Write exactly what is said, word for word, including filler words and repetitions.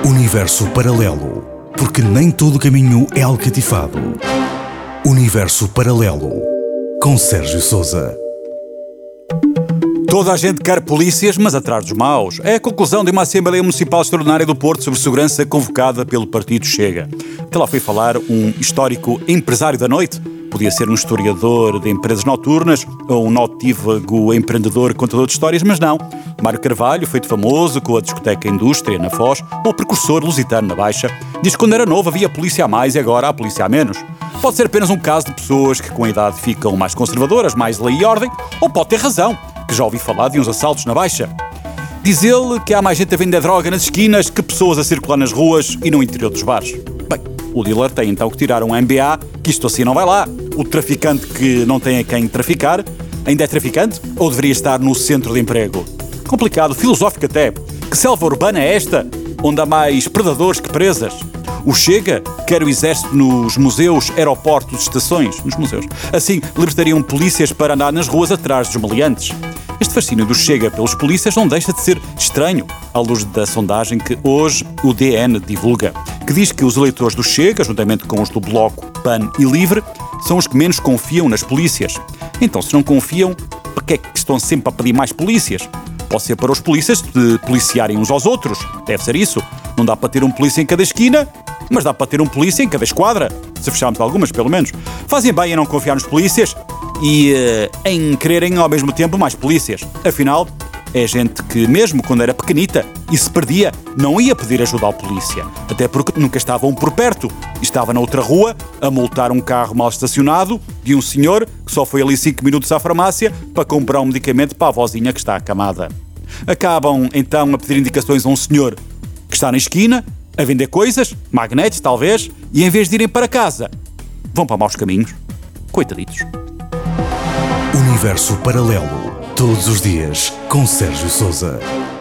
Universo paralelo, porque nem todo caminho é alcatifado. Universo paralelo, com Sérgio Sousa. Toda a gente quer polícias, mas atrás dos maus. É a conclusão de uma Assembleia Municipal Extraordinária do Porto sobre segurança convocada pelo Partido Chega. Até lá foi falar um histórico empresário da noite. Podia ser um historiador de empresas noturnas ou um notívago empreendedor contador de histórias, mas não. Mário Carvalho, feito famoso com a discoteca Indústria na Foz, ou precursor lusitano na Baixa, diz que quando era novo havia polícia a mais e agora há polícia a menos. Pode ser apenas um caso de pessoas que com a idade ficam mais conservadoras, mais lei e ordem, ou pode ter razão, que já ouvi falar de uns assaltos na Baixa. Diz ele que há mais gente a vender droga nas esquinas que pessoas a circular nas ruas e no interior dos bares. Bem, o dealer tem então que tirar um M B A, que isto assim não vai lá. O traficante que não tem a quem traficar ainda é traficante ou deveria estar no centro de emprego? Complicado, filosófico até. Que selva urbana é esta, onde há mais predadores que presas? O Chega quer o exército nos museus, aeroportos, estações, nos museus. Assim, libertariam polícias para andar nas ruas atrás dos meliantes. Este fascínio do Chega pelos polícias não deixa de ser estranho, à luz da sondagem que hoje o D N divulga, que diz que os eleitores do Chega, juntamente com os do Bloco, P A N e LIVRE, são os que menos confiam nas polícias. Então, se não confiam, para que é que estão sempre a pedir mais polícias? Pode ser para os polícias de policiarem uns aos outros. Deve ser isso. Não dá para ter um polícia em cada esquina, mas dá para ter um polícia em cada esquadra. Se fecharmos algumas, pelo menos. Fazem bem em não confiar nos polícias e uh, em quererem ao mesmo tempo mais polícias. Afinal, é gente que, mesmo quando era pequenita e se perdia, não ia pedir ajuda ao polícia. Até porque nunca estavam por perto. Estava na outra rua a multar um carro mal estacionado de um senhor que só foi ali cinco minutos à farmácia para comprar um medicamento para a vozinha que está acamada. Acabam, então, a pedir indicações a um senhor que está na esquina, a vender coisas, magnetes talvez, e em vez de irem para casa, vão para maus caminhos. Coitaditos. Universo paralelo, todos os dias, com Sérgio Sousa.